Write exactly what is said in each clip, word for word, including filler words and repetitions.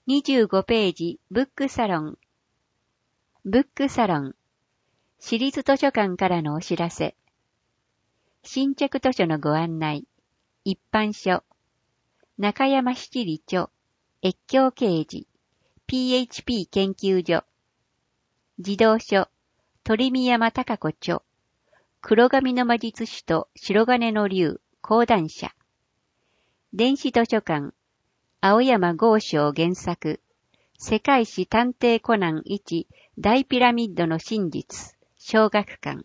にじゅうごページブックサロン。ブックサロン。私立図書館からのお知らせ。新着図書のご案内。一般書。中山七里著。越境掲示。ピーエイチピー 研究所。児童書。鳥見山貴子著。黒髪の魔術師と白金の竜。講談社。電子図書館。青山剛昌原作。世界史探偵コナンいち大ピラミッドの真実。小学館。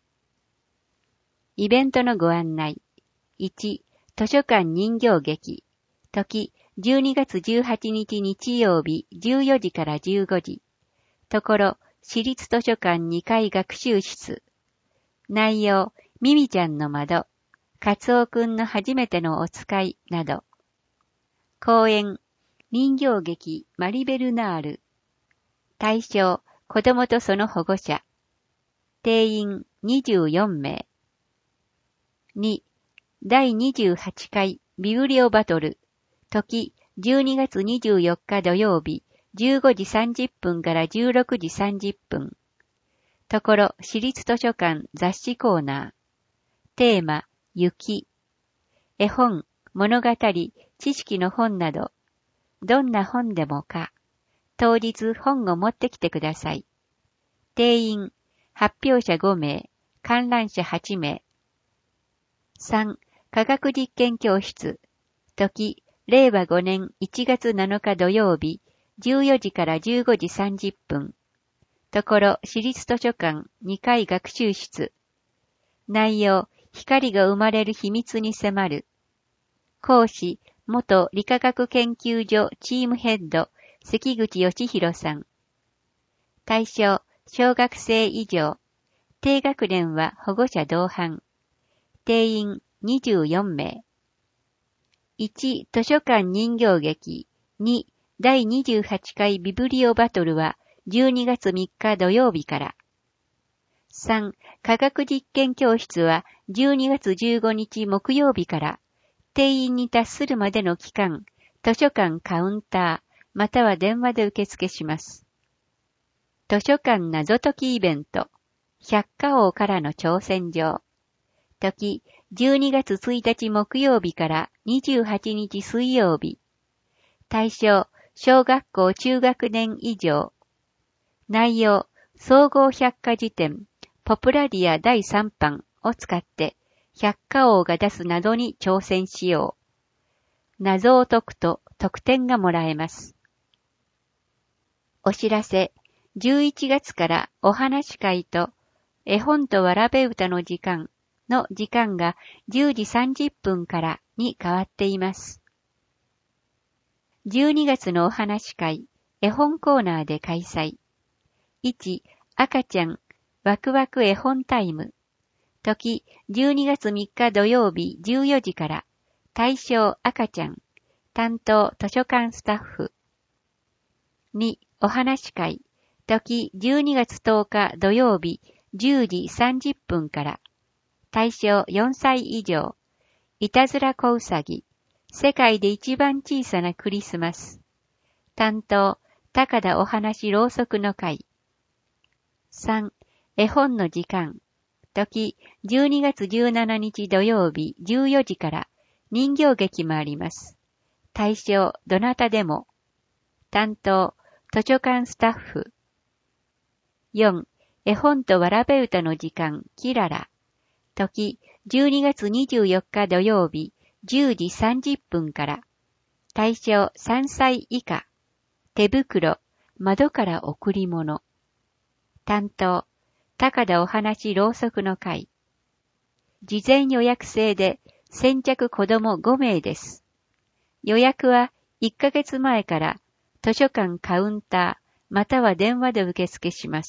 イベントのご案内。いち、図書館人形劇。時、じゅうにがつじゅうはちにち日曜日じゅうよじからじゅうごじ。ところ、私立図書館にかい学習室。内容、ミミちゃんの窓。カツオくんの初めてのお使いなど。公演、人形劇マリベルナール。対象、子供とその保護者。定員にじゅうよんめい。に、だいにじゅうはちかいビブリオバトル。時、じゅうにがつにじゅうよっか土曜日、じゅうごじさんじゅっぷんからじゅうろくじさんじゅっぷん。ところ、私立図書館雑誌コーナー。テーマ、雪。絵本、物語、知識の本など、どんな本でもか。当日本を持ってきてください。定員、発表者ごめい、観覧者はちめい。さん、科学実験教室。時、れいわごねんいちがつなのか土曜日、じゅうよじからじゅうごじさんじゅっぷん。ところ、私立図書館にかい学習室。内容、光が生まれる秘密に迫る。講師、元理化学研究所チームヘッド、関口義弘さん。対象、小学生以上。低学年は保護者同伴。定員にじゅうよんめい。いち、図書館人形劇。に、だいにじゅうはちかいビブリオバトルはじゅうにがつみっか土曜日から。さん、科学実験教室はじゅうにがつじゅうごにち木曜日から。定員に達するまでの期間、図書館カウンター、または電話で受付します。図書館謎解きイベント。百科王からの挑戦状。時、じゅうにがつついたち木曜日からにじゅうはちにち水曜日。対象、小学校中学年以上。内容、総合百科事典、ポプラディアだいさんばんを使って、百科王が出す謎に挑戦しよう。謎を解くと得点がもらえます。お知らせ、じゅういちがつからお話会と絵本とわらべ歌の時間の時間がじゅうじさんじゅっぷんからに変わっています。じゅうにがつのお話会、絵本コーナーで開催。いち、赤ちゃん、ワクワク絵本タイム。時、じゅうにがつみっか土曜日じゅうよじから、対象赤ちゃん、担当図書館スタッフ。に、お話会、時じゅうにがつとおか土曜日じゅうじさんじゅっぷんから、対象よんさい以上、いたずら小うさぎ、世界で一番小さなクリスマス。担当、高田お話ろうそくの会。さん、絵本の時間。時、じゅうにがつじゅうしちにち土曜日じゅうよじから人形劇もあります。対象、どなたでも。担当、図書館スタッフ。よん、絵本とわらべ歌の時間、キララ。時、じゅうにがつにじゅうよっか土曜日じゅうじさんじゅっぷんから。対象さんさい以下。手袋、窓から贈り物。担当、高田お話ろうそくの会。事前予約制で先着子供ごめいです。予約はいっかげつまえから図書館カウンターまたは電話で受付します。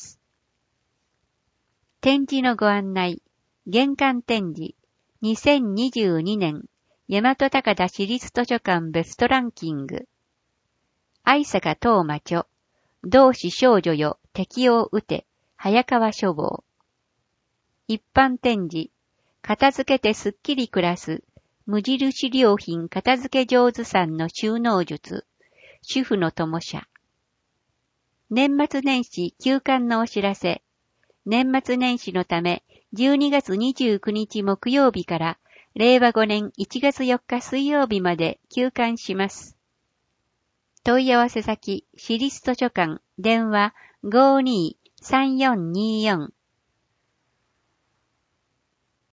展示のご案内。玄関展示。にせんにじゅうにねん大和高田市立図書館ベストランキング。愛坂東馬著。同志少女よ敵を撃て。早川書房。一般展示。片付けてすっきり暮らす。無印良品片付け上手さんの収納術。 主婦の友社。年末年始休刊のお知らせ。年末年始のため、じゅうにがつにじゅうくにち木曜日から、れいわごねんいちがつよっか水曜日まで休刊します。問い合わせ先、私立図書館、電話 ごーにーさんよんにーよん